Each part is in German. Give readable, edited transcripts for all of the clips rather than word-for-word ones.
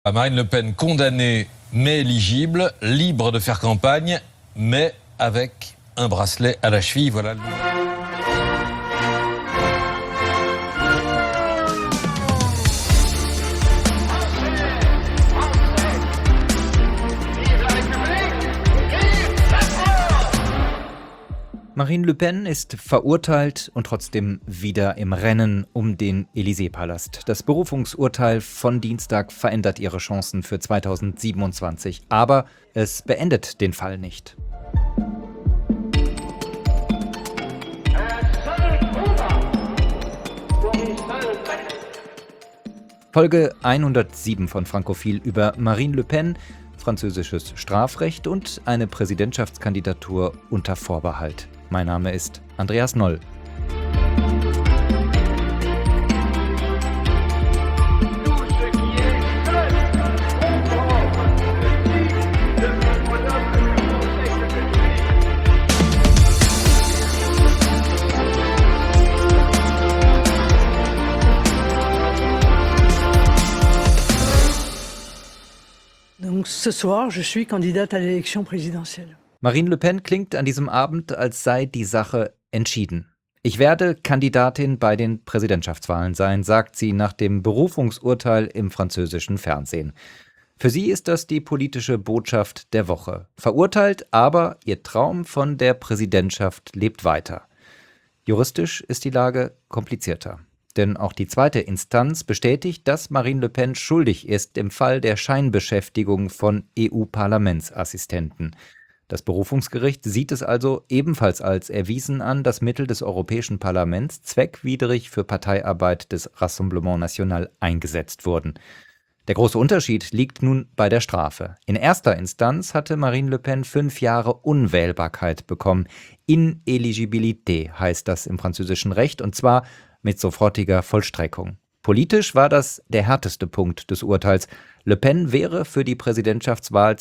Marine Le Pen condamnée mais éligible, libre de faire campagne, mais avec un bracelet à la cheville. Voilà le... Marine Le Pen ist verurteilt und trotzdem wieder im Rennen um den Élysée-Palast. Das Berufungsurteil von Dienstag verändert ihre Chancen für 2027, aber es beendet den Fall nicht. Folge 107 von Frankophil über Marine Le Pen, französisches Strafrecht und eine Präsidentschaftskandidatur unter Vorbehalt. Mein Name ist Andreas Noll. Donc ce soir, je suis candidate à l'élection présidentielle. Marine Le Pen klingt an diesem Abend, als sei die Sache entschieden. Ich werde Kandidatin bei den Präsidentschaftswahlen sein, sagt sie nach dem Berufungsurteil im französischen Fernsehen. Für sie ist das die politische Botschaft der Woche. Verurteilt, aber ihr Traum von der Präsidentschaft lebt weiter. Juristisch ist die Lage komplizierter. Denn auch die zweite Instanz bestätigt, dass Marine Le Pen schuldig ist im Fall der Scheinbeschäftigung von EU-Parlamentsassistenten. Das Berufungsgericht sieht es also ebenfalls als erwiesen an, dass Mittel des Europäischen Parlaments zweckwidrig für Parteiarbeit des Rassemblement National eingesetzt wurden. Der große Unterschied liegt nun bei der Strafe. In erster Instanz hatte Marine Le Pen 5 Jahre Unwählbarkeit bekommen. Inéligibilité heißt das im französischen Recht, und zwar mit sofortiger Vollstreckung. Politisch war das der härteste Punkt des Urteils. Le Pen wäre für die Präsidentschaftswahl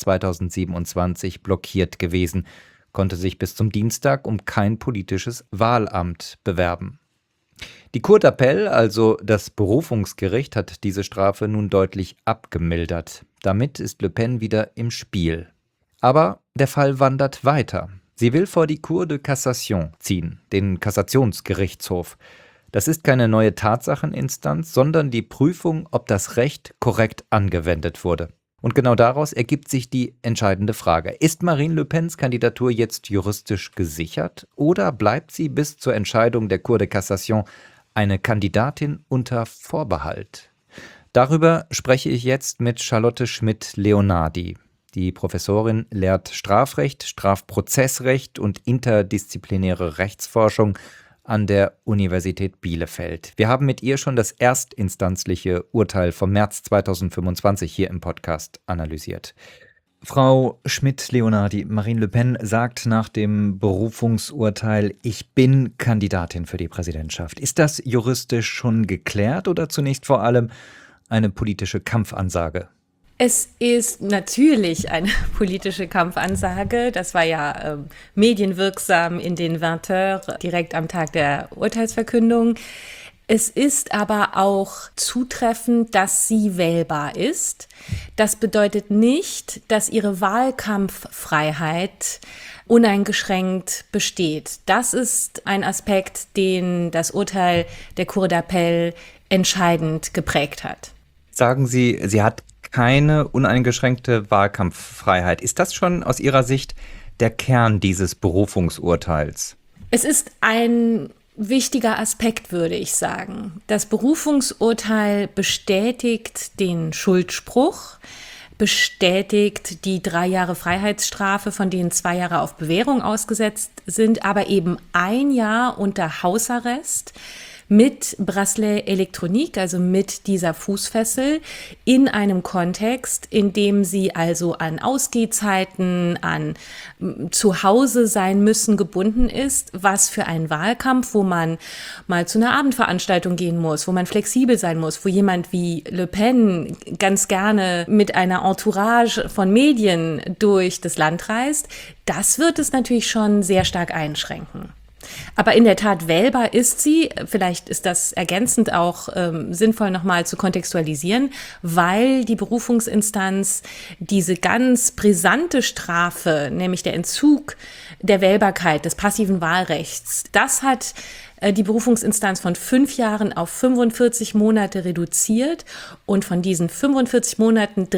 2027 blockiert gewesen, konnte sich bis zum Dienstag um kein politisches Wahlamt bewerben. Die Cour d'Appel, also das Berufungsgericht, hat diese Strafe nun deutlich abgemildert. Damit ist Le Pen wieder im Spiel. Aber der Fall wandert weiter. Sie will vor die Cour de Cassation ziehen, den Kassationsgerichtshof. Das ist keine neue Tatsacheninstanz, sondern die Prüfung, ob das Recht korrekt angewendet wurde. Und genau daraus ergibt sich die entscheidende Frage. Ist Marine Le Pens Kandidatur jetzt juristisch gesichert oder bleibt sie bis zur Entscheidung der Cour de Cassation eine Kandidatin unter Vorbehalt? Darüber spreche ich jetzt mit Charlotte Schmidt-Leonardi. Die Professorin lehrt Strafrecht, Strafprozessrecht und interdisziplinäre Rechtsforschung an der Universität Bielefeld. Wir haben mit ihr schon das erstinstanzliche Urteil vom März 2025 hier im Podcast analysiert. Frau Schmidt-Leonardi, Marine Le Pen sagt nach dem Berufungsurteil, ich bin Kandidatin für die Präsidentschaft. Ist das juristisch schon geklärt oder zunächst vor allem eine politische Kampfansage? Es ist natürlich eine politische Kampfansage. Das war ja medienwirksam in den 20 Heures direkt am Tag der Urteilsverkündung. Es ist aber auch zutreffend, dass sie wählbar ist. Das bedeutet nicht, dass ihre Wahlkampffreiheit uneingeschränkt besteht. Das ist ein Aspekt, den das Urteil der Cour d'Appel entscheidend geprägt hat. Sagen Sie, sie hat keine uneingeschränkte Wahlkampffreiheit. Ist das schon aus Ihrer Sicht der Kern dieses Berufungsurteils? Es ist ein wichtiger Aspekt, würde ich sagen. Das Berufungsurteil bestätigt den Schuldspruch, bestätigt die 3 Jahre Freiheitsstrafe, von denen 2 Jahre auf Bewährung ausgesetzt sind, aber eben 1 Jahr unter Hausarrest mit Bracelet Elektronik, also mit dieser Fußfessel, in einem Kontext, in dem sie also an Ausgehzeiten, an Zuhause sein müssen gebunden ist, was für einen Wahlkampf, wo man mal zu einer Abendveranstaltung gehen muss, wo man flexibel sein muss, wo jemand wie Le Pen ganz gerne mit einer Entourage von Medien durch das Land reist, das wird es natürlich schon sehr stark einschränken. Aber in der Tat wählbar ist sie. Vielleicht ist das ergänzend auch sinnvoll nochmal zu kontextualisieren, weil die Berufungsinstanz diese ganz brisante Strafe, nämlich der Entzug der Wählbarkeit, des passiven Wahlrechts, das hat die Berufungsinstanz von 5 Jahren auf 45 Monate reduziert und von diesen 45 Monaten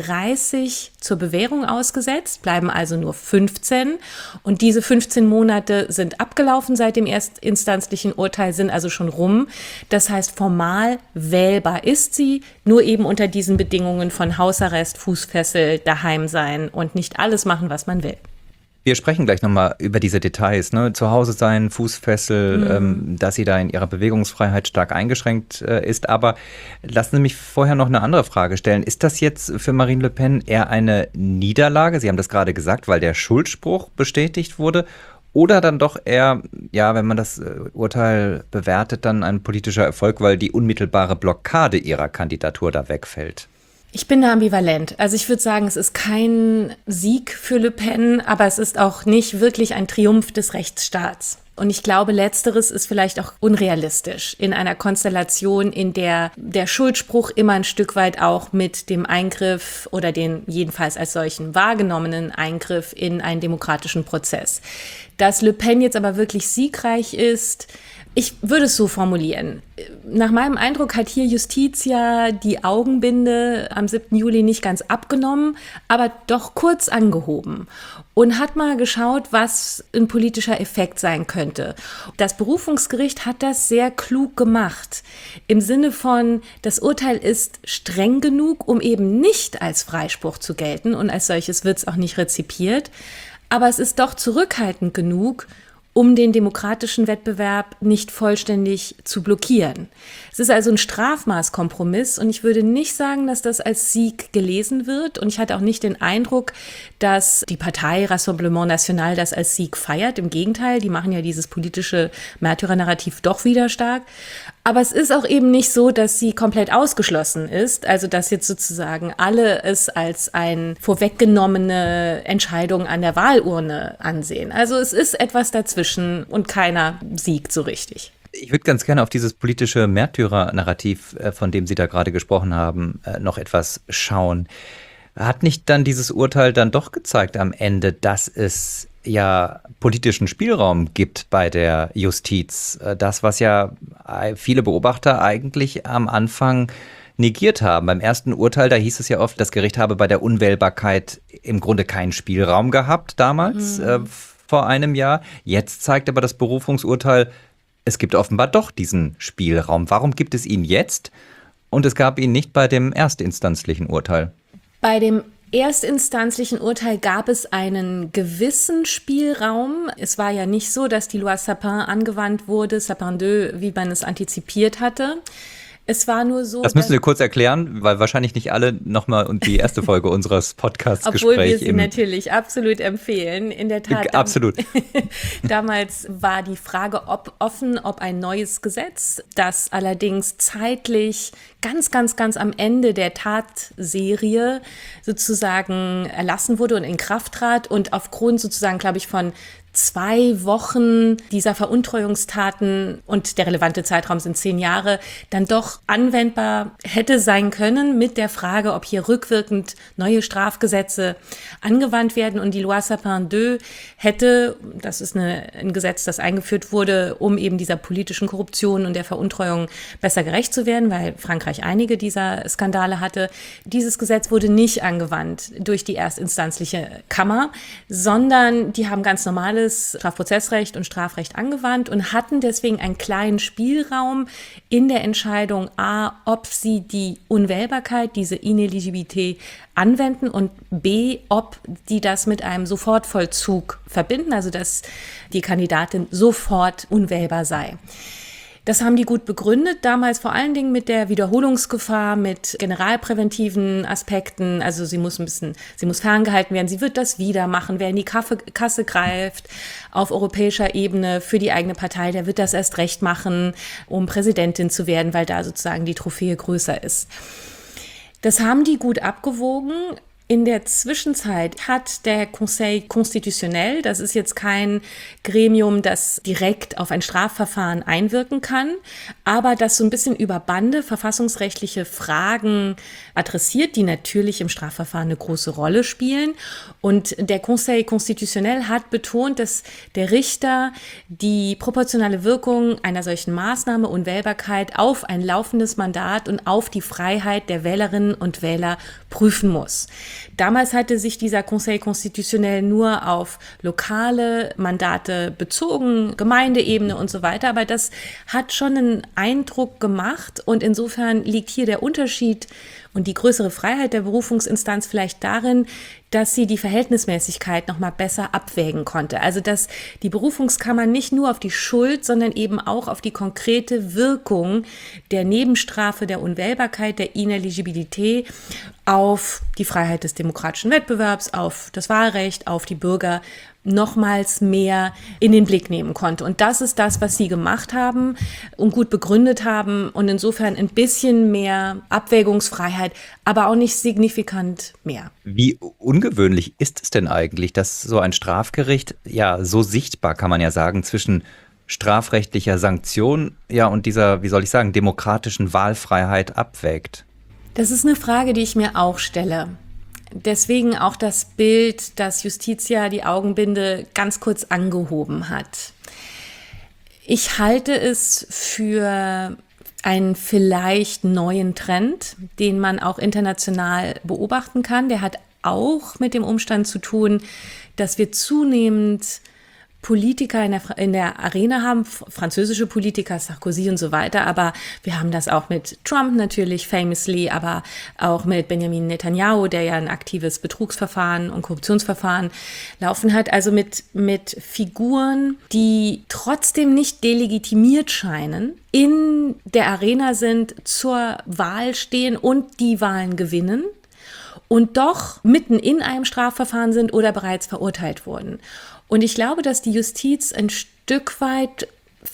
30 zur Bewährung ausgesetzt, bleiben also nur 15. Und diese 15 Monate sind abgelaufen seit dem erstinstanzlichen Urteil, sind also schon rum. Das heißt, formal wählbar ist sie, nur eben unter diesen Bedingungen von Hausarrest, Fußfessel, daheim sein und nicht alles machen, was man will. Wir sprechen gleich nochmal über diese Details, ne? Zu Hause sein, Fußfessel, dass sie da in ihrer Bewegungsfreiheit stark eingeschränkt ist. Aber lassen Sie mich vorher noch eine andere Frage stellen. Ist das jetzt für Marine Le Pen eher eine Niederlage? Sie haben das gerade gesagt, weil der Schuldspruch bestätigt wurde. Oder dann doch eher, ja, wenn man das Urteil bewertet, dann ein politischer Erfolg, weil die unmittelbare Blockade ihrer Kandidatur da wegfällt? Ich bin da ambivalent. Also ich würde sagen, es ist kein Sieg für Le Pen, aber es ist auch nicht wirklich ein Triumph des Rechtsstaats. Und ich glaube, Letzteres ist vielleicht auch unrealistisch in einer Konstellation, in der der Schuldspruch immer ein Stück weit auch mit dem Eingriff oder den jedenfalls als solchen wahrgenommenen Eingriff in einen demokratischen Prozess. Dass Le Pen jetzt aber wirklich siegreich ist, ich würde es so formulieren. Nach meinem Eindruck hat hier Justitia die Augenbinde am 7. Juli nicht ganz abgenommen, aber doch kurz angehoben und hat mal geschaut, was ein politischer Effekt sein könnte. Das Berufungsgericht hat das sehr klug gemacht. Im Sinne von, das Urteil ist streng genug, um eben nicht als Freispruch zu gelten und als solches wird es auch nicht rezipiert. Aber es ist doch zurückhaltend genug, um den demokratischen Wettbewerb nicht vollständig zu blockieren. Es ist also ein Strafmaßkompromiss und ich würde nicht sagen, dass das als Sieg gelesen wird und ich hatte auch nicht den Eindruck, dass die Partei Rassemblement National das als Sieg feiert. Im Gegenteil, die machen ja dieses politische Märtyrernarrativ doch wieder stark. Aber es ist auch eben nicht so, dass sie komplett ausgeschlossen ist, also dass jetzt sozusagen alle es als eine vorweggenommene Entscheidung an der Wahlurne ansehen. Also es ist etwas dazwischen und keiner siegt so richtig. Ich würde ganz gerne auf dieses politische Märtyrer-Narrativ, von dem Sie da gerade gesprochen haben, noch etwas schauen. Hat nicht dann dieses Urteil dann doch gezeigt am Ende, dass es ja politischen Spielraum gibt bei der Justiz? Das, was ja viele Beobachter eigentlich am Anfang negiert haben. Beim ersten Urteil, da hieß es ja oft, das Gericht habe bei der Unwählbarkeit im Grunde keinen Spielraum gehabt damals, vor einem Jahr. Jetzt zeigt aber das Berufungsurteil, es gibt offenbar doch diesen Spielraum. Warum gibt es ihn jetzt und es gab ihn nicht bei dem erstinstanzlichen Urteil? Bei dem erstinstanzlichen Urteil gab es einen gewissen Spielraum. Es war ja nicht so, dass die Loi Sapin angewandt wurde, Sapin II, wie man es antizipiert hatte. Es war nur so. Das müssen wir kurz erklären, weil wahrscheinlich nicht alle nochmal und die erste Folge unseres Podcasts-Gesprächs. Obwohl wir sie natürlich absolut empfehlen. In der Tat. Absolut. Damals war die Frage offen, ob ein neues Gesetz, das allerdings zeitlich ganz am Ende der Tatserie sozusagen erlassen wurde und in Kraft trat und aufgrund sozusagen, glaube ich, von 2 Wochen dieser Veruntreuungstaten und der relevante Zeitraum sind 10 Jahre, dann doch anwendbar hätte sein können mit der Frage, ob hier rückwirkend neue Strafgesetze angewandt werden. Und die Loi Sapin II hätte, das ist ein Gesetz, das eingeführt wurde, um eben dieser politischen Korruption und der Veruntreuung besser gerecht zu werden, weil Frankreich einige dieser Skandale hatte. Dieses Gesetz wurde nicht angewandt durch die erstinstanzliche Kammer, sondern die haben ganz normales Strafprozessrecht und Strafrecht angewandt und hatten deswegen einen kleinen Spielraum in der Entscheidung A, ob sie die Unwählbarkeit, diese Ineligibilität anwenden und B, ob die das mit einem Sofortvollzug verbinden, also dass die Kandidatin sofort unwählbar sei. Das haben die gut begründet, damals vor allen Dingen mit der Wiederholungsgefahr, mit generalpräventiven Aspekten. Also sie muss ferngehalten werden, sie wird das wieder machen. Wer in die Kasse greift auf europäischer Ebene für die eigene Partei, der wird das erst recht machen, um Präsidentin zu werden, weil da sozusagen die Trophäe größer ist. Das haben die gut abgewogen. In der Zwischenzeit hat der Conseil Constitutionnel, das ist jetzt kein Gremium, das direkt auf ein Strafverfahren einwirken kann, aber das so ein bisschen über Bande verfassungsrechtliche Fragen adressiert, die natürlich im Strafverfahren eine große Rolle spielen. Und der Conseil Constitutionnel hat betont, dass der Richter die proportionale Wirkung einer solchen Maßnahme, Unwählbarkeit, auf ein laufendes Mandat und auf die Freiheit der Wählerinnen und Wähler prüfen muss. Damals hatte sich dieser Conseil Constitutionnel nur auf lokale Mandate bezogen, Gemeindeebene und so weiter, aber das hat schon einen Eindruck gemacht und insofern liegt hier der Unterschied und die größere Freiheit der Berufungsinstanz vielleicht darin, dass sie die Verhältnismäßigkeit noch mal besser abwägen konnte. Also dass die Berufungskammer nicht nur auf die Schuld, sondern eben auch auf die konkrete Wirkung der Nebenstrafe, der Unwählbarkeit, der Ineligibilität auf die Freiheit des demokratischen Wettbewerbs, auf das Wahlrecht, auf die Bürger nochmals mehr in den Blick nehmen konnte. Und das ist das, was sie gemacht haben und gut begründet haben und insofern ein bisschen mehr Abwägungsfreiheit, aber auch nicht signifikant mehr. Wie ungewöhnlich ist es denn eigentlich, dass so ein Strafgericht ja so sichtbar, kann man ja sagen, zwischen strafrechtlicher Sanktion und dieser, wie soll ich sagen, demokratischen Wahlfreiheit abwägt? Das ist eine Frage, die ich mir auch stelle. Deswegen auch das Bild, dass Justitia die Augenbinde ganz kurz angehoben hat. Ich halte es für einen vielleicht neuen Trend, den man auch international beobachten kann. Der hat auch mit dem Umstand zu tun, dass wir zunehmend Politiker in der Arena haben, französische Politiker, Sarkozy und so weiter, aber wir haben das auch mit Trump natürlich, famously, aber auch mit Benjamin Netanyahu, der ja ein aktives Betrugsverfahren und Korruptionsverfahren laufen hat, also mit Figuren, die trotzdem nicht delegitimiert scheinen, in der Arena sind, zur Wahl stehen und die Wahlen gewinnen und doch mitten in einem Strafverfahren sind oder bereits verurteilt wurden. Und ich glaube, dass die Justiz ein Stück weit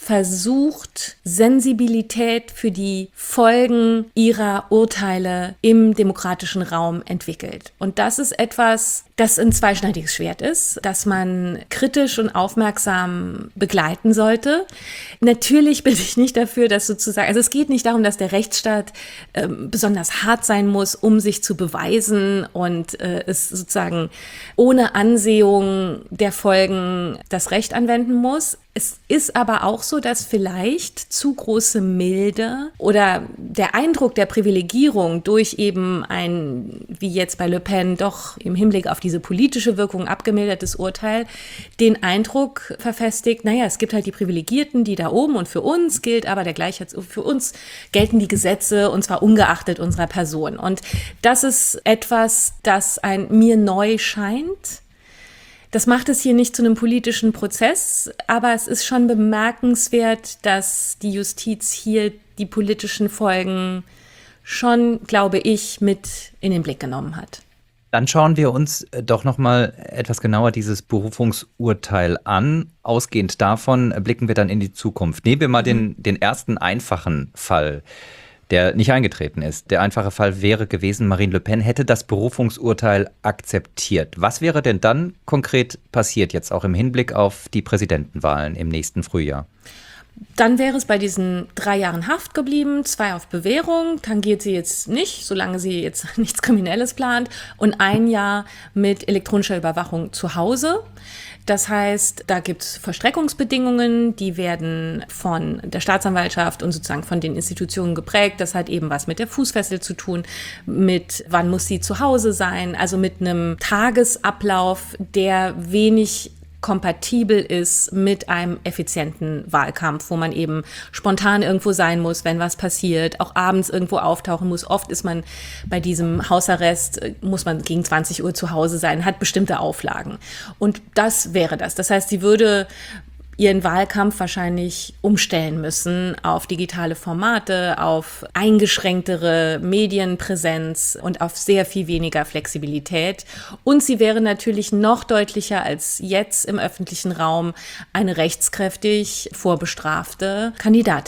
versucht, Sensibilität für die Folgen ihrer Urteile im demokratischen Raum entwickelt. Und das ist etwas, das ein zweischneidiges Schwert ist, das man kritisch und aufmerksam begleiten sollte. Natürlich bin ich nicht dafür, dass sozusagen, also es geht nicht darum, dass der Rechtsstaat besonders hart sein muss, um sich zu beweisen und es sozusagen ohne Ansehung der Folgen das Recht anwenden muss. Es ist aber auch so, dass vielleicht zu große Milde oder der Eindruck der Privilegierung durch eben ein, wie jetzt bei Le Pen, doch im Hinblick auf diese politische Wirkung abgemildertes Urteil, den Eindruck verfestigt, naja, es gibt halt die Privilegierten, die da oben und für uns gilt aber der Gleichheits, für uns gelten die Gesetze und zwar ungeachtet unserer Person. Und das ist etwas, das mir neu scheint. Das macht es hier nicht zu einem politischen Prozess, aber es ist schon bemerkenswert, dass die Justiz hier die politischen Folgen schon, glaube ich, mit in den Blick genommen hat. Dann schauen wir uns doch noch mal etwas genauer dieses Berufungsurteil an. Ausgehend davon blicken wir dann in die Zukunft. Nehmen wir mal den ersten einfachen Fall, der nicht eingetreten ist. Der einfache Fall wäre gewesen, Marine Le Pen hätte das Berufungsurteil akzeptiert. Was wäre denn dann konkret passiert, jetzt auch im Hinblick auf die Präsidentenwahlen im nächsten Frühjahr? Dann wäre es bei diesen 3 Jahren Haft geblieben, 2 auf Bewährung, tangiert sie jetzt nicht, solange sie jetzt nichts Kriminelles plant, und 1 Jahr mit elektronischer Überwachung zu Hause. Das heißt, da gibt es Vollstreckungsbedingungen, die werden von der Staatsanwaltschaft und sozusagen von den Institutionen geprägt. Das hat eben was mit der Fußfessel zu tun, mit wann muss sie zu Hause sein, also mit einem Tagesablauf, der wenig kompatibel ist mit einem effizienten Wahlkampf, wo man eben spontan irgendwo sein muss, wenn was passiert, auch abends irgendwo auftauchen muss. Oft ist man bei diesem Hausarrest, muss man gegen 20 Uhr zu Hause sein, hat bestimmte Auflagen. Und das wäre das. Das heißt, sie würde ihren Wahlkampf wahrscheinlich umstellen müssen auf digitale Formate, auf eingeschränktere Medienpräsenz und auf sehr viel weniger Flexibilität. Und sie wäre natürlich noch deutlicher als jetzt im öffentlichen Raum eine rechtskräftig vorbestrafte Kandidatin.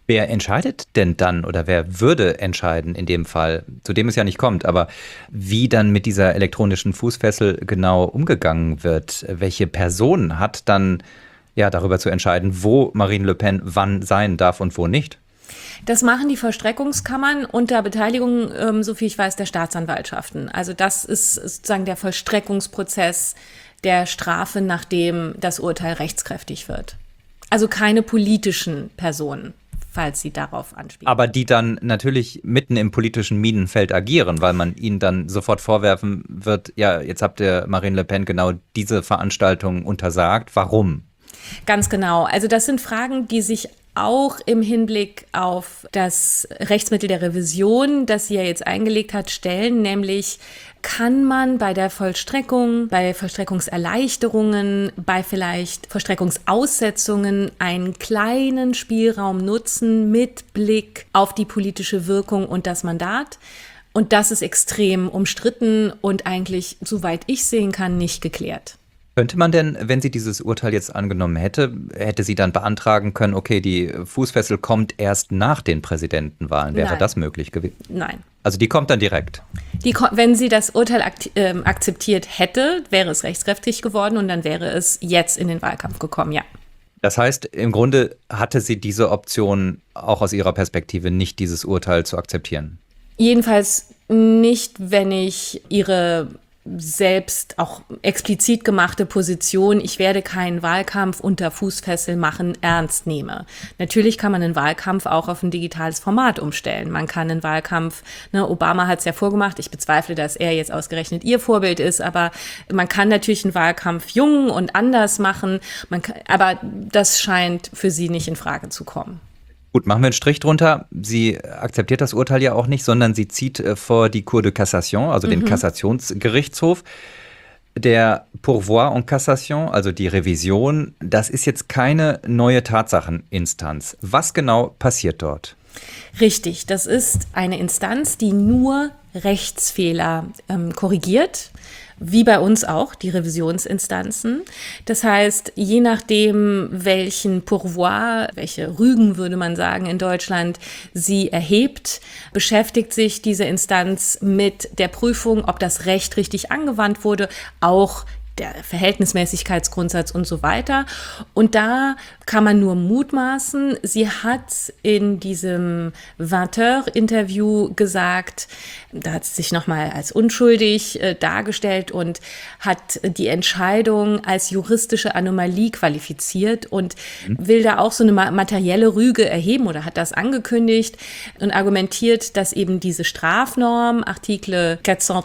Wer entscheidet denn dann oder wer würde entscheiden in dem Fall, zu dem es ja nicht kommt, aber wie dann mit dieser elektronischen Fußfessel genau umgegangen wird? Welche Person hat dann darüber zu entscheiden, wo Marine Le Pen wann sein darf und wo nicht? Das machen die Vollstreckungskammern unter Beteiligung, so viel ich weiß, der Staatsanwaltschaften. Also das ist sozusagen der Vollstreckungsprozess der Strafe, nachdem das Urteil rechtskräftig wird. Also keine politischen Personen, falls Sie darauf anspielen. Aber die dann natürlich mitten im politischen Minenfeld agieren, weil man ihnen dann sofort vorwerfen wird, ja, jetzt habt ihr Marine Le Pen genau diese Veranstaltung untersagt. Warum? Ganz genau. Also das sind Fragen, die sich auch im Hinblick auf das Rechtsmittel der Revision, das sie ja jetzt eingelegt hat, stellen, nämlich kann man bei der Vollstreckung, bei Vollstreckungserleichterungen, bei vielleicht Vollstreckungsaussetzungen einen kleinen Spielraum nutzen mit Blick auf die politische Wirkung und das Mandat. Und das ist extrem umstritten und eigentlich, soweit ich sehen kann, nicht geklärt. Könnte man denn, wenn sie dieses Urteil jetzt angenommen hätte sie dann beantragen können, okay, die Fußfessel kommt erst nach den Präsidentenwahlen? Wäre das möglich gewesen? Nein. Also die kommt dann direkt? Wenn sie das Urteil akzeptiert hätte, wäre es rechtskräftig geworden und dann wäre es jetzt in den Wahlkampf gekommen, ja. Das heißt, im Grunde hatte sie diese Option auch aus ihrer Perspektive nicht, dieses Urteil zu akzeptieren? Jedenfalls nicht, wenn ich ihre selbst auch explizit gemachte Position, ich werde keinen Wahlkampf unter Fußfessel machen, ernst nehme. Natürlich kann man einen Wahlkampf auch auf ein digitales Format umstellen. Man kann einen Wahlkampf, Obama hat es ja vorgemacht, ich bezweifle, dass er jetzt ausgerechnet ihr Vorbild ist, aber man kann natürlich einen Wahlkampf jung und anders machen, aber das scheint für sie nicht in Frage zu kommen. Gut, machen wir einen Strich drunter. Sie akzeptiert das Urteil ja auch nicht, sondern sie zieht vor die Cour de Cassation, also den Kassationsgerichtshof. Der Pourvoi en Cassation, also die Revision, das ist jetzt keine neue Tatsacheninstanz. Was genau passiert dort? Richtig, das ist eine Instanz, die nur Rechtsfehler korrigiert. Wie bei uns auch, die Revisionsinstanzen. Das heißt, je nachdem, welchen Pourvoi, welche Rügen würde man sagen in Deutschland, sie erhebt, beschäftigt sich diese Instanz mit der Prüfung, ob das Recht richtig angewandt wurde, auch der Verhältnismäßigkeitsgrundsatz und so weiter. Und da kann man nur mutmaßen. Sie hat in diesem 20-Heures-Interview gesagt, da hat sie sich nochmal als unschuldig dargestellt und hat die Entscheidung als juristische Anomalie qualifiziert und will da auch so eine materielle Rüge erheben oder hat das angekündigt und argumentiert, dass eben diese Strafnorm, Artikel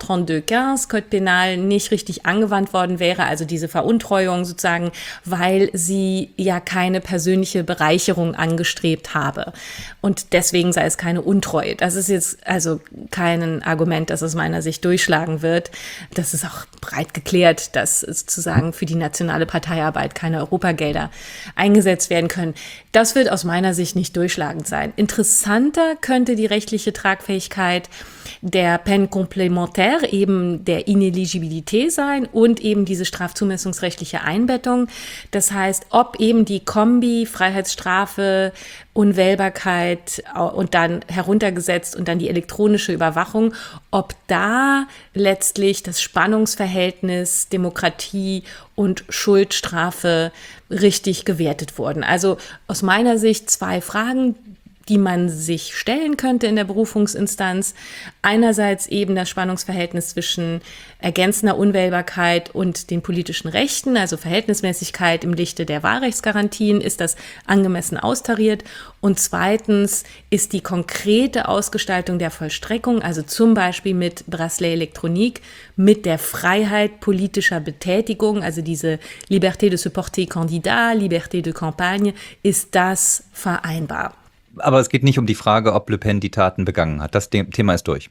432-15 Code Penal, nicht richtig angewandt worden wäre, also diese Veruntreuung sozusagen, weil sie ja keine persönliche Bereicherung angestrebt habe. Und deswegen sei es keine Untreue. Das ist jetzt also kein Argument, das aus meiner Sicht durchschlagen wird. Das ist auch breit geklärt, dass sozusagen für die nationale Parteiarbeit keine Europagelder eingesetzt werden können. Das wird aus meiner Sicht nicht durchschlagend sein. Interessanter könnte die rechtliche Tragfähigkeit der Peine complémentaire, eben der Ineligibilité sein und eben diese strafzumessungsrechtliche Einbettung. Das heißt, ob eben die Kombi, Freiheitsstrafe, Unwählbarkeit und dann heruntergesetzt und dann die elektronische Überwachung, ob da letztlich das Spannungsverhältnis Demokratie und Schuldstrafe richtig gewertet wurden. Also aus meiner Sicht 2 Fragen, die man sich stellen könnte in der Berufungsinstanz. Einerseits eben das Spannungsverhältnis zwischen ergänzender Unwählbarkeit und den politischen Rechten, also Verhältnismäßigkeit im Lichte der Wahlrechtsgarantien, ist das angemessen austariert? Und zweitens ist die konkrete Ausgestaltung der Vollstreckung, also zum Beispiel mit Bracelet Elektronik, mit der Freiheit politischer Betätigung, also diese Liberté de se porter candidat, Liberté de campagne, ist das vereinbar? Aber es geht nicht um die Frage, ob Le Pen die Taten begangen hat. Das Thema ist durch.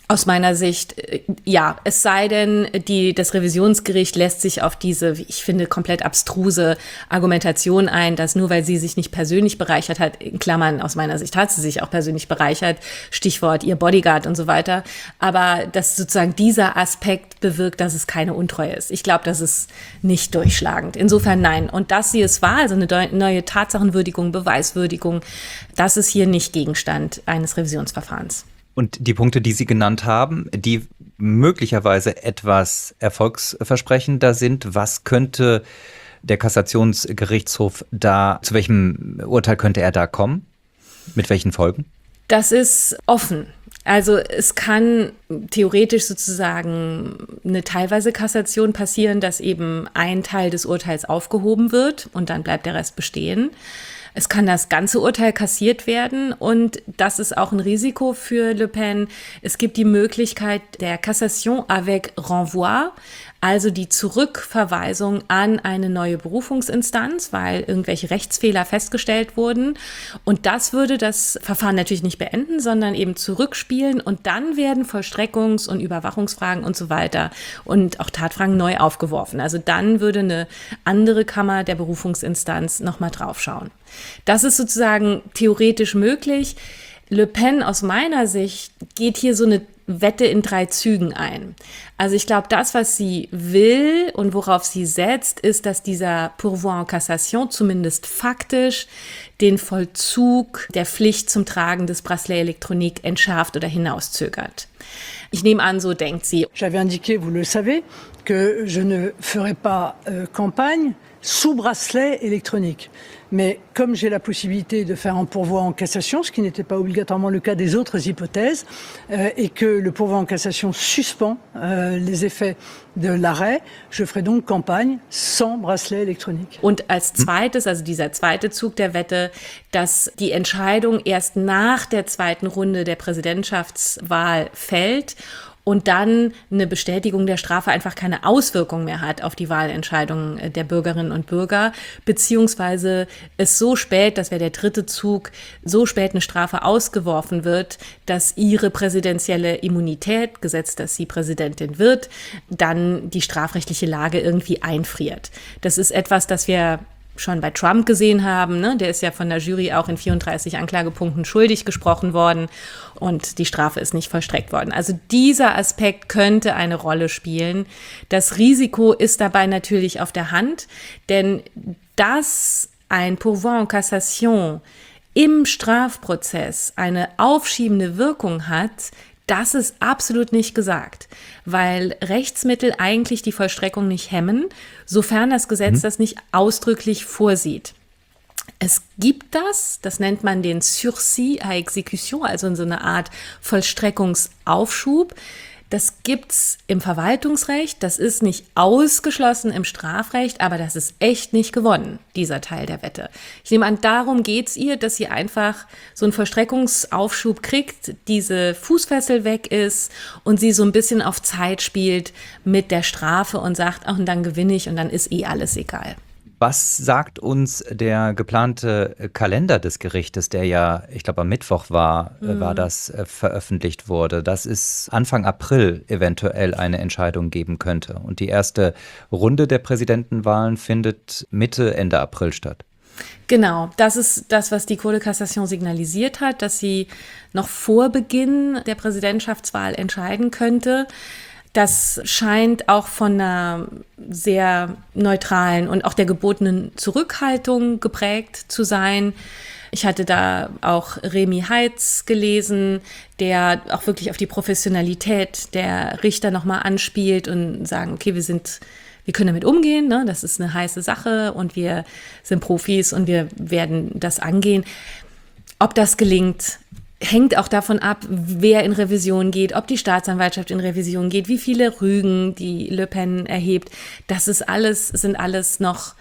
Aus meiner Sicht, ja. Es sei denn, das Revisionsgericht lässt sich auf diese, wie ich finde, komplett abstruse Argumentation ein, dass nur weil sie sich nicht persönlich bereichert hat, in Klammern, aus meiner Sicht hat sie sich auch persönlich bereichert, Stichwort ihr Bodyguard und so weiter, aber dass sozusagen dieser Aspekt bewirkt, dass es keine Untreue ist. Ich glaube, das ist nicht durchschlagend. Insofern nein. Und dass sie es war, also eine neue Tatsachenwürdigung, Beweiswürdigung, das ist hier nicht Gegenstand eines Revisionsverfahrens. Und die Punkte, die Sie genannt haben, die möglicherweise etwas erfolgsversprechender sind, was könnte der Kassationsgerichtshof zu welchem Urteil könnte er da kommen? Mit welchen Folgen? Das ist offen. Also es kann theoretisch sozusagen eine teilweise Kassation passieren, dass eben ein Teil des Urteils aufgehoben wird und dann bleibt der Rest bestehen. Es kann das ganze Urteil kassiert werden und das ist auch ein Risiko für Le Pen. Es gibt die Möglichkeit der Cassation avec renvoi, also die Zurückverweisung an eine neue Berufungsinstanz, weil irgendwelche Rechtsfehler festgestellt wurden. Und das würde das Verfahren natürlich nicht beenden, sondern eben zurückspielen und dann werden Vollstreckungs- und Überwachungsfragen und so weiter und auch Tatfragen neu aufgeworfen. Also dann würde eine andere Kammer der Berufungsinstanz nochmal draufschauen. Das ist sozusagen theoretisch möglich. Le Pen aus meiner Sicht geht hier so eine Wette in 3 Zügen ein. Also ich glaube, das, was sie will und worauf sie setzt, ist, dass dieser Pourvoi en Cassation zumindest faktisch den Vollzug der Pflicht zum Tragen des Bracelet Elektronik entschärft oder hinauszögert. Ich nehme an, so denkt sie. J'avais indiqué, vous le savez, que je ne ferai pas campagne sous bracelet électronique. Mais comme j'ai la possibilité de faire un pourvoi en cassation, ce qui n'était pas obligatoirement le cas des autres hypothèses, et que le pourvoi en cassation suspend les effets de l'arrêt, je ferai donc campagne sans bracelet électronique. Und als zweites, also dieser zweite Zug der Wette, dass die Entscheidung erst nach der zweiten Runde der Präsidentschaftswahl fällt und dann eine Bestätigung der Strafe einfach keine Auswirkung mehr hat auf die Wahlentscheidungen der Bürgerinnen und Bürger, beziehungsweise es so spät, das wäre der dritte Zug, so spät eine Strafe ausgeworfen wird, dass ihre präsidentielle Immunität, gesetzt, dass sie Präsidentin wird, dann die strafrechtliche Lage irgendwie einfriert. Das ist etwas, das wir schon bei Trump gesehen haben, ne? Der ist ja von der Jury auch in 34 Anklagepunkten schuldig gesprochen worden und die Strafe ist nicht vollstreckt worden. Also dieser Aspekt könnte eine Rolle spielen. Das Risiko ist dabei natürlich auf der Hand, denn dass ein Pourvoi en Cassation im Strafprozess eine aufschiebende Wirkung hat, das ist absolut nicht gesagt, weil Rechtsmittel eigentlich die Vollstreckung nicht hemmen, sofern das Gesetz das nicht ausdrücklich vorsieht. Es gibt das nennt man den Sursis à exécution, also so eine Art Vollstreckungsaufschub. Das gibt's im Verwaltungsrecht, das ist nicht ausgeschlossen im Strafrecht, aber das ist echt nicht gewonnen, dieser Teil der Wette. Ich nehme an, darum geht's ihr, dass sie einfach so einen Vollstreckungsaufschub kriegt, diese Fußfessel weg ist und sie so ein bisschen auf Zeit spielt mit der Strafe und sagt, ach, und dann gewinne ich und dann ist alles egal. Was sagt uns der geplante Kalender des Gerichtes, der ja, ich glaube am Mittwoch war das veröffentlicht wurde, dass es Anfang April eventuell eine Entscheidung geben könnte? Und die erste Runde der Präsidentenwahlen findet Ende April statt. Genau, das ist das, was die Cour de Cassation signalisiert hat, dass sie noch vor Beginn der Präsidentschaftswahl entscheiden könnte. Das scheint auch von einer sehr neutralen und auch der gebotenen Zurückhaltung geprägt zu sein. Ich hatte da auch Remy Heitz gelesen, der auch wirklich auf die Professionalität der Richter nochmal anspielt und sagen, okay, wir können damit umgehen, ne? Das ist eine heiße Sache und wir sind Profis und wir werden das angehen. Ob das gelingt, hängt auch davon ab, wer in Revision geht, ob die Staatsanwaltschaft in Revision geht, wie viele Rügen die Le Pen erhebt. Sind alles noch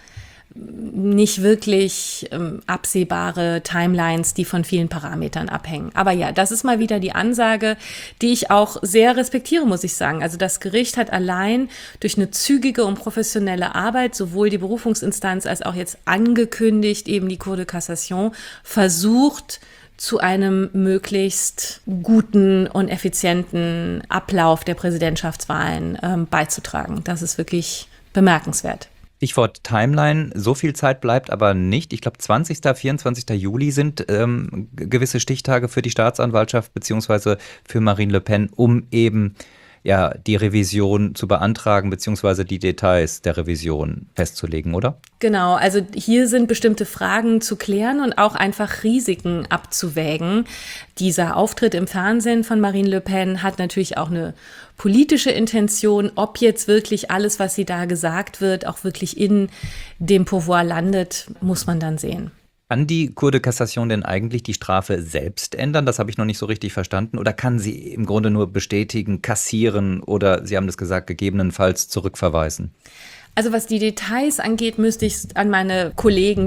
nicht wirklich absehbare Timelines, die von vielen Parametern abhängen. Aber ja, das ist mal wieder die Ansage, die ich auch sehr respektiere, muss ich sagen. Also das Gericht hat allein durch eine zügige und professionelle Arbeit, sowohl die Berufungsinstanz als auch jetzt angekündigt, eben die Cour de Cassation, versucht, zu einem möglichst guten und effizienten Ablauf der Präsidentschaftswahlen beizutragen. Das ist wirklich bemerkenswert. Stichwort Timeline, so viel Zeit bleibt aber nicht. Ich glaube, 20., 24. Juli sind gewisse Stichtage für die Staatsanwaltschaft bzw. für Marine Le Pen, um eben die Revision zu beantragen bzw. die Details der Revision festzulegen, oder? Genau, also hier sind bestimmte Fragen zu klären und auch einfach Risiken abzuwägen. Dieser Auftritt im Fernsehen von Marine Le Pen hat natürlich auch eine politische Intention. Ob jetzt wirklich alles, was sie da gesagt wird, auch wirklich in dem Pouvoir landet, muss man dann sehen. Kann die Cour de Cassation denn eigentlich die Strafe selbst ändern? Das habe ich noch nicht so richtig verstanden. Oder kann sie im Grunde nur bestätigen, kassieren oder, Sie haben das gesagt, gegebenenfalls zurückverweisen? Also was die Details angeht, müsste ich an meine Kollegen,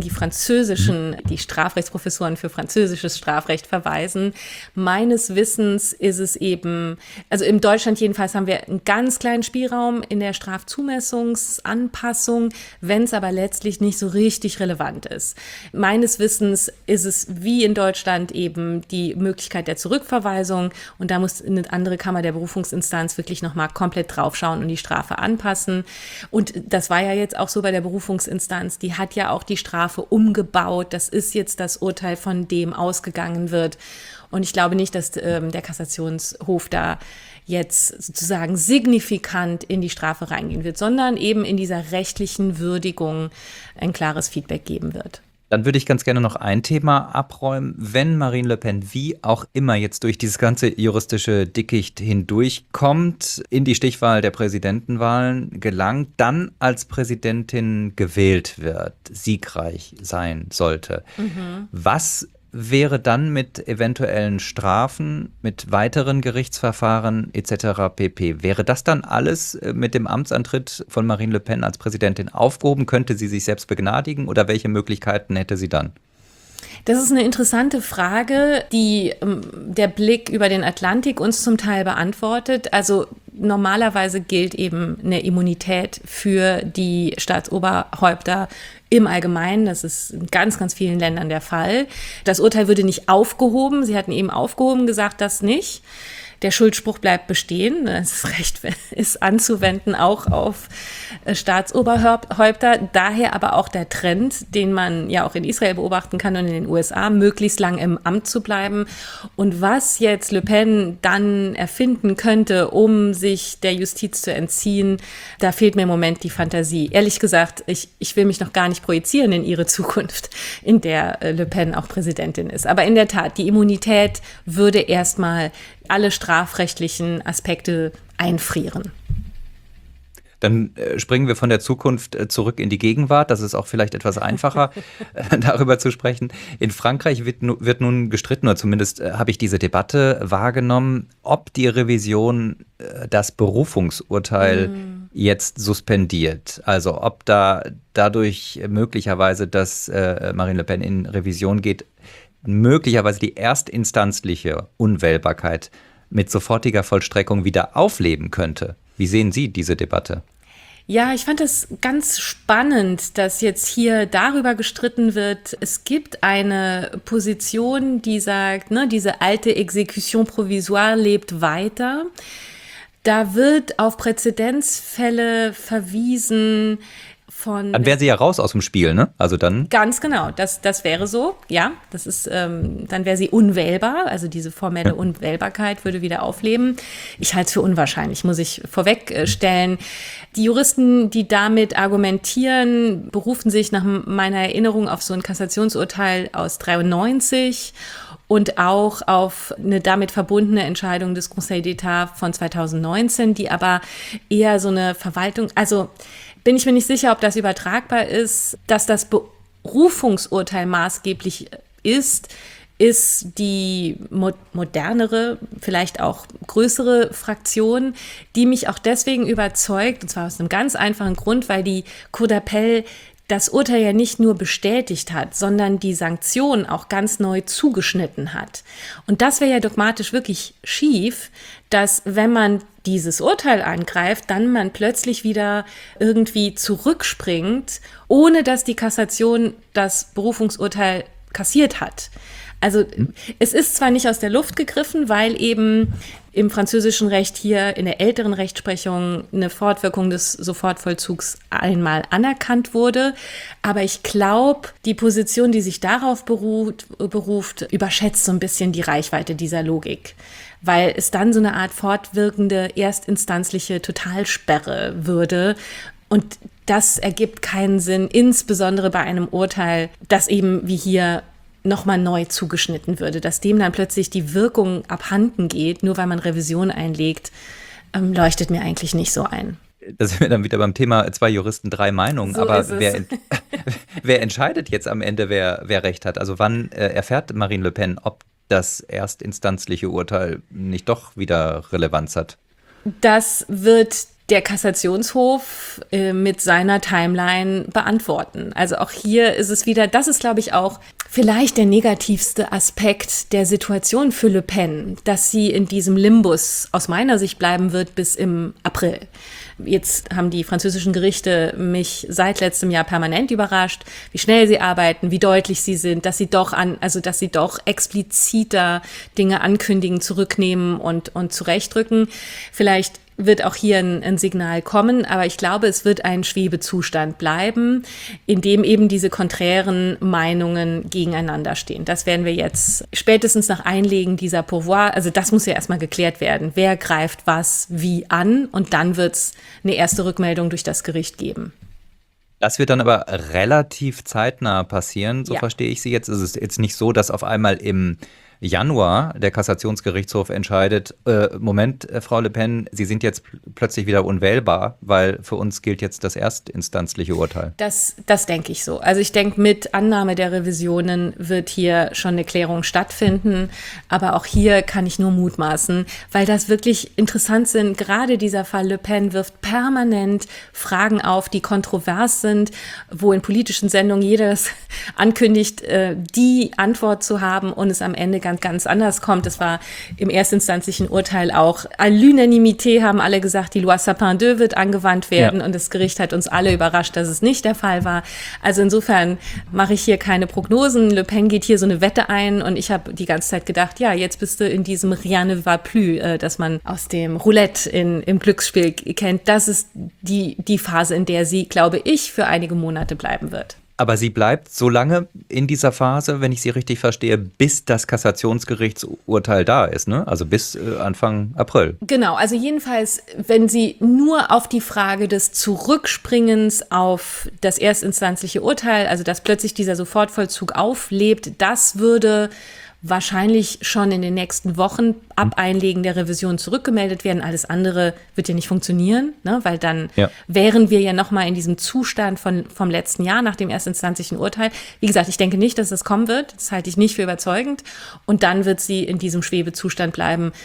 die Strafrechtsprofessoren für französisches Strafrecht verweisen. Meines Wissens ist es eben, also in Deutschland jedenfalls haben wir einen ganz kleinen Spielraum in der Strafzumessungsanpassung, wenn es aber letztlich nicht so richtig relevant ist. Meines Wissens ist es wie in Deutschland eben die Möglichkeit der Zurückverweisung und da muss eine andere Kammer der Berufungsinstanz wirklich nochmal komplett draufschauen und die Strafe anpassen. Und das war ja jetzt auch so bei der Berufungsinstanz, die hat ja auch die Strafe umgebaut. Das ist jetzt das Urteil, von dem ausgegangen wird. Und ich glaube nicht, dass der Kassationshof da jetzt sozusagen signifikant in die Strafe reingehen wird, sondern eben in dieser rechtlichen Würdigung ein klares Feedback geben wird. Dann würde ich ganz gerne noch ein Thema abräumen. Wenn Marine Le Pen wie auch immer jetzt durch dieses ganze juristische Dickicht hindurchkommt, in die Stichwahl der Präsidentenwahlen gelangt, dann als Präsidentin gewählt wird, siegreich sein sollte, was wäre dann mit eventuellen Strafen, mit weiteren Gerichtsverfahren etc. pp. Wäre das dann alles mit dem Amtsantritt von Marine Le Pen als Präsidentin aufgehoben? Könnte sie sich selbst begnadigen oder welche Möglichkeiten hätte sie dann? Das ist eine interessante Frage, die der Blick über den Atlantik uns zum Teil beantwortet. Also normalerweise gilt eben eine Immunität für die Staatsoberhäupter im Allgemeinen. Das ist in ganz, ganz vielen Ländern der Fall. Das Urteil würde nicht aufgehoben. Sie hatten eben aufgehoben, gesagt, das nicht. Der Schuldspruch bleibt bestehen. Das Recht ist anzuwenden auch auf Staatsoberhäupter. Daher aber auch der Trend, den man ja auch in Israel beobachten kann und in den USA, möglichst lang im Amt zu bleiben. Und was jetzt Le Pen dann erfinden könnte, um sich der Justiz zu entziehen, da fehlt mir im Moment die Fantasie. Ehrlich gesagt, ich will mich noch gar nicht projizieren in ihre Zukunft, in der Le Pen auch Präsidentin ist. Aber in der Tat, die Immunität würde erstmal alle strafrechtlichen Aspekte einfrieren. Dann springen wir von der Zukunft zurück in die Gegenwart. Das ist auch vielleicht etwas einfacher, darüber zu sprechen. In Frankreich wird nun gestritten, oder zumindest habe ich diese Debatte wahrgenommen, ob die Revision das Berufungsurteil jetzt suspendiert. Also ob dadurch möglicherweise, dass Marine Le Pen in Revision geht, möglicherweise die erstinstanzliche Unwählbarkeit mit sofortiger Vollstreckung wieder aufleben könnte. Wie sehen Sie diese Debatte? Ja, ich fand es ganz spannend, dass jetzt hier darüber gestritten wird. Es gibt eine Position, die sagt, diese alte Exécution provisoire lebt weiter. Da wird auf Präzedenzfälle verwiesen, dann wäre sie ja raus aus dem Spiel, ne? Also dann. Ganz genau, das wäre so, ja. Das ist, dann wäre sie unwählbar, also diese formelle Unwählbarkeit würde wieder aufleben. Ich halte es für unwahrscheinlich, muss ich vorwegstellen. Die Juristen, die damit argumentieren, berufen sich nach meiner Erinnerung auf so ein Kassationsurteil aus 1993 und auch auf eine damit verbundene Entscheidung des Conseil d'État von 2019, die aber eher so eine Verwaltung, also bin ich mir nicht sicher, ob das übertragbar ist. Dass das Berufungsurteil maßgeblich ist die modernere, vielleicht auch größere Fraktion, die mich auch deswegen überzeugt, und zwar aus einem ganz einfachen Grund, weil die Cour d'appel das Urteil ja nicht nur bestätigt hat, sondern die Sanktion auch ganz neu zugeschnitten hat. Und das wäre ja dogmatisch wirklich schief, dass wenn man dieses Urteil angreift, dann man plötzlich wieder irgendwie zurückspringt, ohne dass die Kassation das Berufungsurteil kassiert hat. Also es ist zwar nicht aus der Luft gegriffen, weil eben im französischen Recht hier in der älteren Rechtsprechung eine Fortwirkung des Sofortvollzugs einmal anerkannt wurde. Aber ich glaube, die Position, die sich darauf beruft, überschätzt so ein bisschen die Reichweite dieser Logik. Weil es dann so eine Art fortwirkende, erstinstanzliche Totalsperre würde. Und das ergibt keinen Sinn, insbesondere bei einem Urteil, das eben wie hier nochmal neu zugeschnitten würde, dass dem dann plötzlich die Wirkung abhanden geht, nur weil man Revision einlegt, leuchtet mir eigentlich nicht so ein. Da sind wir dann wieder beim Thema 2 Juristen, 3 Meinungen. So Aber ist es. wer entscheidet jetzt am Ende, wer Recht hat? Also wann erfährt Marine Le Pen, ob das erstinstanzliche Urteil nicht doch wieder Relevanz hat? Das wird der Kassationshof mit seiner Timeline beantworten. Also auch hier ist es wieder, das ist, glaube ich, auch vielleicht der negativste Aspekt der Situation für Le Pen, dass sie in diesem Limbus aus meiner Sicht bleiben wird bis im April. Jetzt haben die französischen Gerichte mich seit letztem Jahr permanent überrascht, wie schnell sie arbeiten, wie deutlich sie sind, dass sie doch expliziter Dinge ankündigen, zurücknehmen und zurechtrücken. Vielleicht wird auch hier ein Signal kommen, aber ich glaube, es wird ein Schwebezustand bleiben, in dem eben diese konträren Meinungen gegeneinander stehen. Das werden wir jetzt spätestens nach Einlegen dieser Pourvoi, also das muss ja erstmal geklärt werden, wer greift was wie an, und dann wird es eine erste Rückmeldung durch das Gericht geben. Das wird dann aber relativ zeitnah passieren, so Ja. verstehe ich Sie jetzt. Es ist jetzt nicht so, dass auf einmal im Januar der Kassationsgerichtshof entscheidet, Moment, Frau Le Pen, Sie sind jetzt plötzlich wieder unwählbar, weil für uns gilt jetzt das erstinstanzliche Urteil. Das denke ich so. Also ich denke, mit Annahme der Revisionen wird hier schon eine Klärung stattfinden. Aber auch hier kann ich nur mutmaßen, weil das wirklich interessant sind. Gerade dieser Fall Le Pen wirft permanent Fragen auf, die kontrovers sind, wo in politischen Sendungen jeder das ankündigt, die Antwort zu haben und es am Ende ganz anders kommt. Es war im erstinstanzlichen Urteil auch à l'unanimité, haben alle gesagt, die Loi Sapin II wird angewandt werden, und das Gericht hat uns alle überrascht, dass es nicht der Fall war. Also insofern mache ich hier keine Prognosen. Le Pen geht hier so eine Wette ein, und ich habe die ganze Zeit gedacht, ja, jetzt bist du in diesem Rien ne va plus, das man aus dem Roulette im Glücksspiel kennt. Das ist die Phase, in der sie, glaube ich, für einige Monate bleiben wird. Aber sie bleibt so lange in dieser Phase, wenn ich Sie richtig verstehe, bis das Kassationsgerichtsurteil da ist, ne? Also bis Anfang April. Genau, also jedenfalls, wenn Sie nur auf die Frage des Zurückspringens auf das erstinstanzliche Urteil, also dass plötzlich dieser Sofortvollzug auflebt, das würde wahrscheinlich schon in den nächsten Wochen ab Einlegen der Revision zurückgemeldet werden. Alles andere wird ja nicht funktionieren, ne? Weil dann wären wir ja nochmal in diesem Zustand vom letzten Jahr nach dem erstinstanzlichen Urteil. Wie gesagt, ich denke nicht, dass das kommen wird. Das halte ich nicht für überzeugend. Und dann wird sie in diesem Schwebezustand bleiben,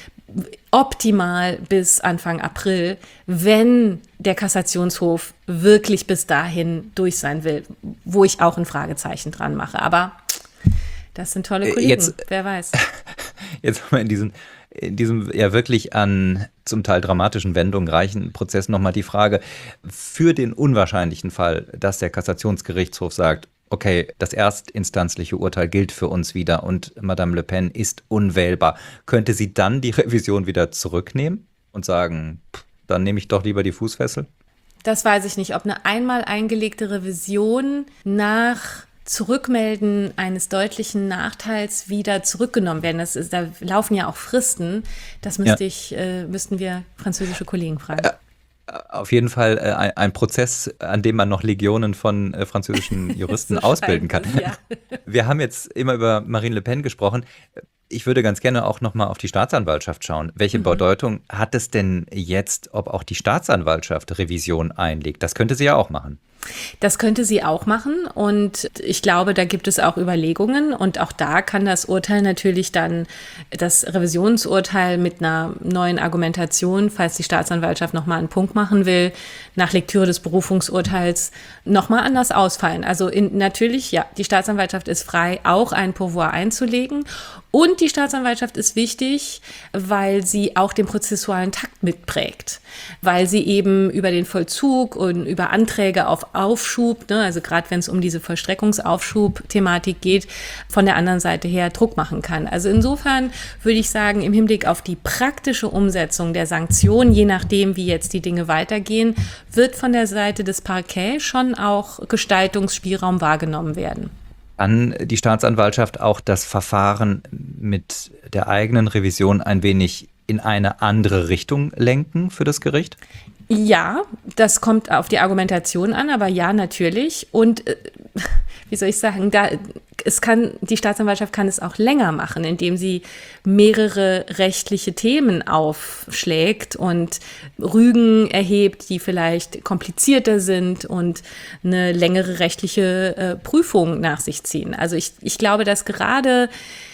optimal bis Anfang April, wenn der Kassationshof wirklich bis dahin durch sein will, wo ich auch ein Fragezeichen dran mache. Aber das sind tolle Kollegen, wer weiß. Jetzt haben wir in diesem ja wirklich an zum Teil dramatischen Wendungen reichen Prozess nochmal die Frage, für den unwahrscheinlichen Fall, dass der Kassationsgerichtshof sagt, okay, das erstinstanzliche Urteil gilt für uns wieder und Madame Le Pen ist unwählbar, könnte sie dann die Revision wieder zurücknehmen und sagen, dann nehme ich doch lieber die Fußfessel? Das weiß ich nicht, ob eine einmal eingelegte Revision nach Zurückmelden eines deutlichen Nachteils wieder zurückgenommen werden. Da laufen ja auch Fristen. Das müssten wir französische Kollegen fragen. Auf jeden Fall ein Prozess, an dem man noch Legionen von französischen Juristen so ausbilden kann. Ja. Wir haben jetzt immer über Marine Le Pen gesprochen. Ich würde ganz gerne auch nochmal auf die Staatsanwaltschaft schauen. Welche Bedeutung hat es denn jetzt, ob auch die Staatsanwaltschaft Revision einlegt? Das könnte sie ja auch machen. Das könnte sie auch machen, und ich glaube, da gibt es auch Überlegungen, und auch da kann das Urteil natürlich dann, das Revisionsurteil mit einer neuen Argumentation, falls die Staatsanwaltschaft nochmal einen Punkt machen will, nach Lektüre des Berufungsurteils nochmal anders ausfallen. Also natürlich, ja, die Staatsanwaltschaft ist frei, auch ein Pourvoi einzulegen, und Und die Staatsanwaltschaft ist wichtig, weil sie auch den prozessualen Takt mitprägt, weil sie eben über den Vollzug und über Anträge auf Aufschub, ne, also gerade wenn es um diese Vollstreckungsaufschub-Thematik geht, von der anderen Seite her Druck machen kann. Also insofern würde ich sagen, im Hinblick auf die praktische Umsetzung der Sanktionen, je nachdem, wie jetzt die Dinge weitergehen, wird von der Seite des Parquet schon auch Gestaltungsspielraum wahrgenommen werden. Kann die Staatsanwaltschaft auch das Verfahren mit der eigenen Revision ein wenig in eine andere Richtung lenken für das Gericht? Ja, das kommt auf die Argumentation an, aber ja, natürlich. Und wie soll ich sagen, die Staatsanwaltschaft kann es auch länger machen, indem sie mehrere rechtliche Themen aufschlägt und Rügen erhebt, die vielleicht komplizierter sind und eine längere rechtliche Prüfung nach sich ziehen. Also ich glaube, dass gerade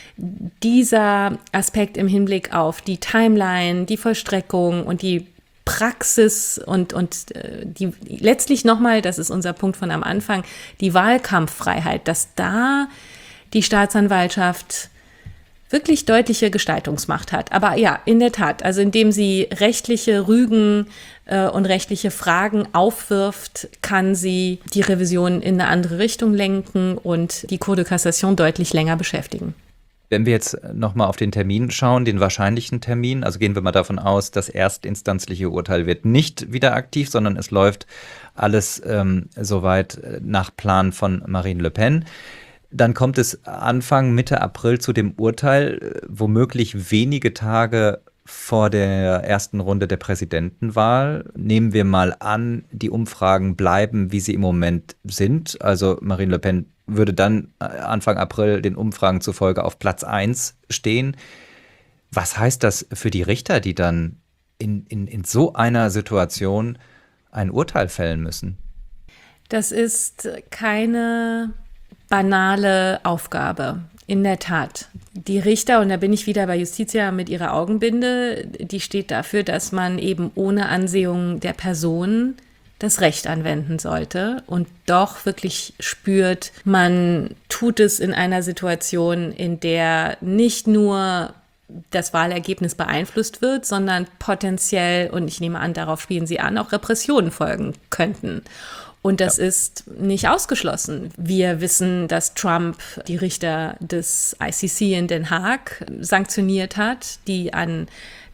dieser Aspekt im Hinblick auf die Timeline, die Vollstreckung und die Praxis und die letztlich nochmal, das ist unser Punkt von am Anfang, die Wahlkampffreiheit, dass da die Staatsanwaltschaft wirklich deutliche Gestaltungsmacht hat. Aber ja, in der Tat, also indem sie rechtliche Rügen und rechtliche Fragen aufwirft, kann sie die Revision in eine andere Richtung lenken und die Cour de Cassation deutlich länger beschäftigen. Wenn wir jetzt nochmal auf den Termin schauen, den wahrscheinlichen Termin, also gehen wir mal davon aus, das erstinstanzliche Urteil wird nicht wieder aktiv, sondern es läuft alles soweit nach Plan von Marine Le Pen. Dann kommt es Anfang, Mitte April zu dem Urteil, womöglich wenige Tage vor der ersten Runde der Präsidentenwahl. Nehmen wir mal an, die Umfragen bleiben, wie sie im Moment sind. Also Marine Le Pen würde dann Anfang April den Umfragen zufolge auf Platz 1 stehen. Was heißt das für die Richter, die dann in so einer Situation ein Urteil fällen müssen? Das ist keine banale Aufgabe. In der Tat. Die Richter, und da bin ich wieder bei Justitia mit ihrer Augenbinde, die steht dafür, dass man eben ohne Ansehung der Person das Recht anwenden sollte und doch wirklich spürt, man tut es in einer Situation, in der nicht nur das Wahlergebnis beeinflusst wird, sondern potenziell, und ich nehme an, darauf spielen Sie an, auch Repressionen folgen könnten. Und das ist nicht ausgeschlossen. Wir wissen, dass Trump die Richter des ICC in Den Haag sanktioniert hat, die an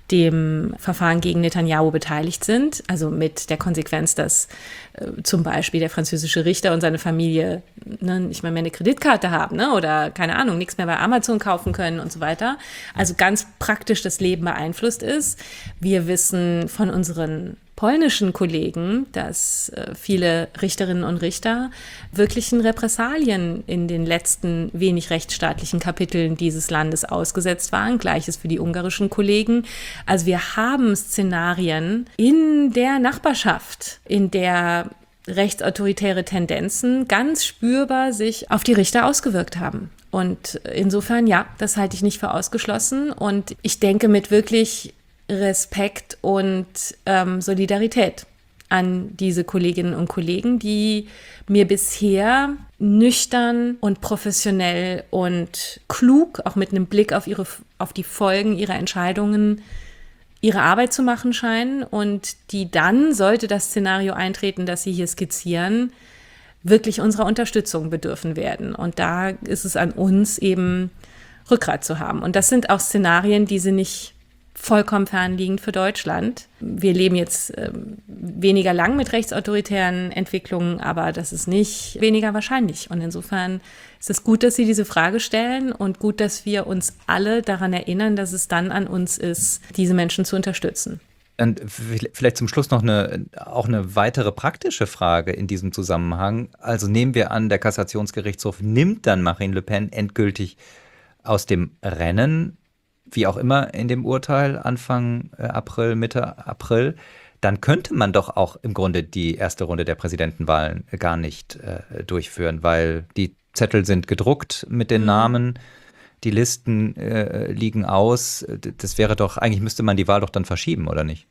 dem Verfahren gegen Netanyahu beteiligt sind. Also mit der Konsequenz, dass zum Beispiel der französische Richter und seine Familie nicht mehr eine Kreditkarte haben, oder keine Ahnung, nichts mehr bei Amazon kaufen können und so weiter. Also ganz praktisch das Leben beeinflusst ist. Wir wissen von unseren polnischen Kollegen, dass viele Richterinnen und Richter wirklichen Repressalien in den letzten wenig rechtsstaatlichen Kapiteln dieses Landes ausgesetzt waren. Gleiches für die ungarischen Kollegen. Also wir haben Szenarien in der Nachbarschaft, in der rechtsautoritäre Tendenzen ganz spürbar sich auf die Richter ausgewirkt haben. Und insofern, ja, das halte ich nicht für ausgeschlossen. Und ich denke mit wirklich Respekt und Solidarität an diese Kolleginnen und Kollegen, die mir bisher nüchtern und professionell und klug, auch mit einem Blick auf die Folgen ihrer Entscheidungen, ihre Arbeit zu machen scheinen und die dann, sollte das Szenario eintreten, das Sie hier skizzieren, wirklich unserer Unterstützung bedürfen werden. Und da ist es an uns eben, Rückgrat zu haben. Und das sind auch Szenarien, die sind nicht vollkommen fernliegend für Deutschland. Wir leben jetzt weniger lang mit rechtsautoritären Entwicklungen, aber das ist nicht weniger wahrscheinlich. Und insofern ist es gut, dass Sie diese Frage stellen und gut, dass wir uns alle daran erinnern, dass es dann an uns ist, diese Menschen zu unterstützen. Und vielleicht zum Schluss noch auch eine weitere praktische Frage in diesem Zusammenhang. Also nehmen wir an, der Kassationsgerichtshof nimmt dann Marine Le Pen endgültig aus dem Rennen, wie auch immer in dem Urteil, Anfang April, Mitte April, dann könnte man doch auch im Grunde die erste Runde der Präsidentenwahlen gar nicht durchführen, weil die Zettel sind gedruckt mit den Namen, die Listen liegen aus. Das wäre doch, eigentlich müsste man die Wahl doch dann verschieben, oder nicht?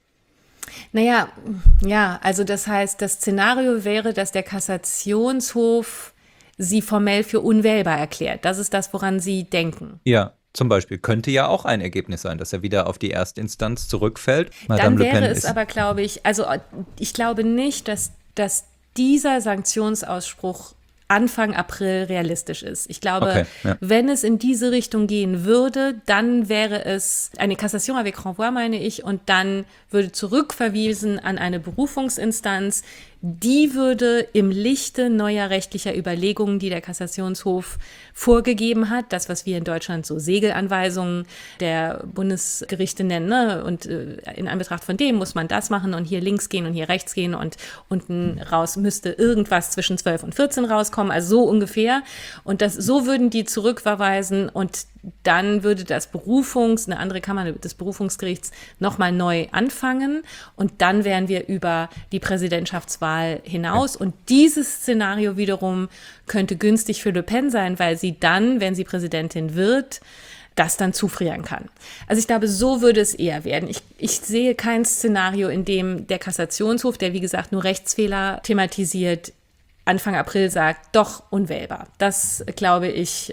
Naja, ja, also das heißt, das Szenario wäre, dass der Kassationshof sie formell für unwählbar erklärt. Das ist das, woran Sie denken. Ja. zum Beispiel könnte ja auch ein Ergebnis sein, dass er wieder auf die Erstinstanz zurückfällt. Dann wäre es aber, glaube ich, also ich glaube nicht, dass dieser Sanktionsausspruch Anfang April realistisch ist. Ich glaube, wenn es in diese Richtung gehen würde, dann wäre es eine Cassation avec renvoi, meine ich, und dann würde zurückverwiesen an eine Berufungsinstanz. Die würde im Lichte neuer rechtlicher Überlegungen, die der Kassationshof vorgegeben hat, das, was wir in Deutschland so Segelanweisungen der Bundesgerichte nennen, ne? Und in Anbetracht von dem muss man das machen und hier links gehen und hier rechts gehen und unten raus müsste irgendwas zwischen 12 und 14 rauskommen, also so ungefähr. Und so würden die zurückverweisen und dann würde eine andere Kammer des Berufungsgerichts nochmal neu anfangen und dann wären wir über die Präsidentschaftswahl hinaus. Und dieses Szenario wiederum könnte günstig für Le Pen sein, weil sie dann, wenn sie Präsidentin wird, das dann zufrieren kann. Also ich glaube, so würde es eher werden. Ich sehe kein Szenario, in dem der Kassationshof, der wie gesagt nur Rechtsfehler thematisiert, Anfang April sagt, doch unwählbar. Das, glaube ich,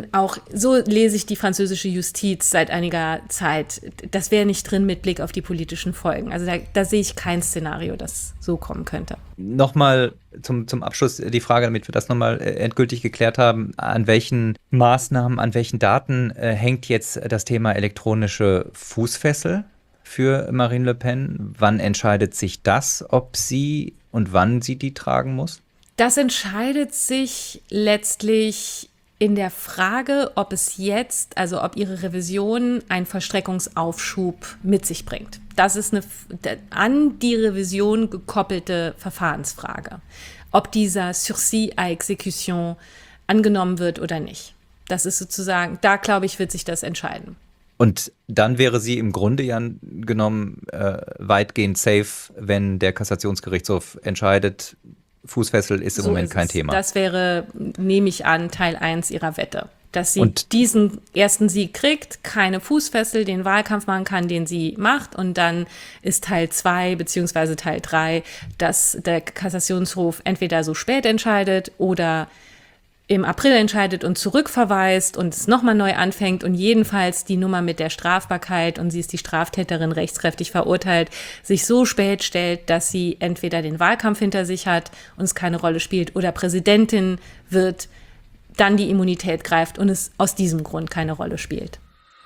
so lese ich die französische Justiz seit einiger Zeit, das wäre nicht drin mit Blick auf die politischen Folgen. Also da sehe ich kein Szenario, das so kommen könnte. Nochmal zum Abschluss die Frage, damit wir das nochmal endgültig geklärt haben, an welchen Maßnahmen, an welchen Daten hängt jetzt das Thema elektronische Fußfessel für Marine Le Pen? Wann entscheidet sich das, ob sie und wann sie die tragen muss? Das entscheidet sich letztlich in der Frage, ob ob ihre Revision einen Vollstreckungsaufschub mit sich bringt. Das ist eine an die Revision gekoppelte Verfahrensfrage. Ob dieser Sursis à exécution angenommen wird oder nicht. Das ist sozusagen, da glaube ich, wird sich das entscheiden. Und dann wäre sie im Grunde ja genommen weitgehend safe, wenn der Kassationsgerichtshof entscheidet, Fußfessel ist im Moment kein Thema. Das wäre, nehme ich an, Teil 1 ihrer Wette. Dass sie diesen ersten Sieg kriegt, keine Fußfessel, den Wahlkampf machen kann, den sie macht. Und dann ist Teil 2 bzw. Teil 3, dass der Kassationshof entweder so spät entscheidet oder im April entscheidet und zurückverweist und es nochmal neu anfängt und jedenfalls die Nummer mit der Strafbarkeit und sie ist die Straftäterin rechtskräftig verurteilt, sich so spät stellt, dass sie entweder den Wahlkampf hinter sich hat und es keine Rolle spielt oder Präsidentin wird, dann die Immunität greift und es aus diesem Grund keine Rolle spielt.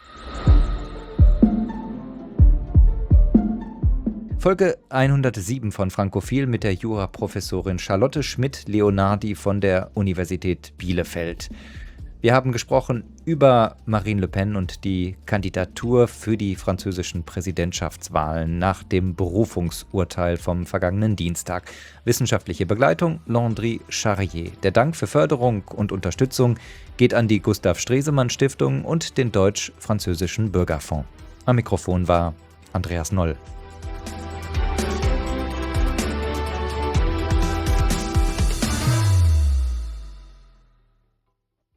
Folge 107 von Frankophil mit der Juraprofessorin Charlotte Schmidt-Leonardi von der Universität Bielefeld. Wir haben gesprochen über Marine Le Pen und die Kandidatur für die französischen Präsidentschaftswahlen nach dem Berufungsurteil vom vergangenen Dienstag. Wissenschaftliche Begleitung Landry Charrier. Der Dank für Förderung und Unterstützung geht an die Gustav Stresemann Stiftung und den Deutsch-Französischen Bürgerfonds. Am Mikrofon war Andreas Noll.